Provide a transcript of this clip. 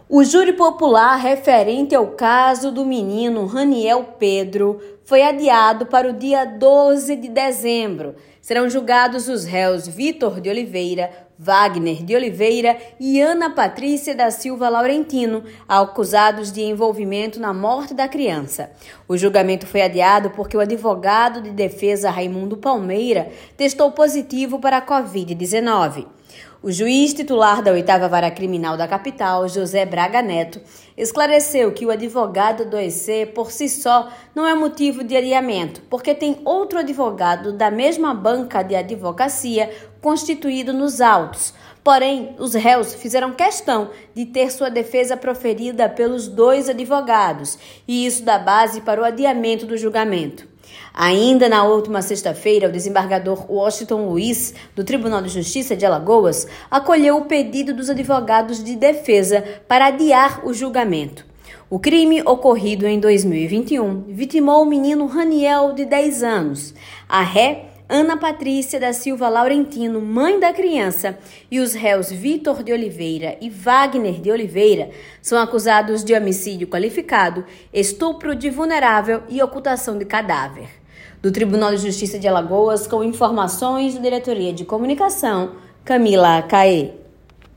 O júri popular referente ao caso do menino Raniel Pedro foi adiado para o dia 12 de dezembro. Serão julgados os réus Vitor de Oliveira, Wagner de Oliveira e Ana Patrícia da Silva Laurentino, acusados de envolvimento na morte da criança. O julgamento foi adiado porque o advogado de defesa Raimundo Palmeira testou positivo para a Covid-19. O juiz titular da 8ª Vara Criminal da capital, José Braga Neto, esclareceu que o advogado do EC, por si só, não é motivo de adiamento, porque tem outro advogado da mesma banca de advocacia constituído nos autos. Porém, os réus fizeram questão de ter sua defesa proferida pelos dois advogados, e isso dá base para o adiamento do julgamento. Ainda na última sexta-feira, o desembargador Washington Luiz, do Tribunal de Justiça de Alagoas, acolheu o pedido dos advogados de defesa para adiar o julgamento. O crime, ocorrido em 2021, vitimou o menino Raniel, de 10 anos. A ré, Ana Patrícia da Silva Laurentino, mãe da criança, e os réus Vitor de Oliveira e Wagner de Oliveira são acusados de homicídio qualificado, estupro de vulnerável e ocultação de cadáver. Do Tribunal de Justiça de Alagoas, com informações da Diretoria de Comunicação, Camila Caê.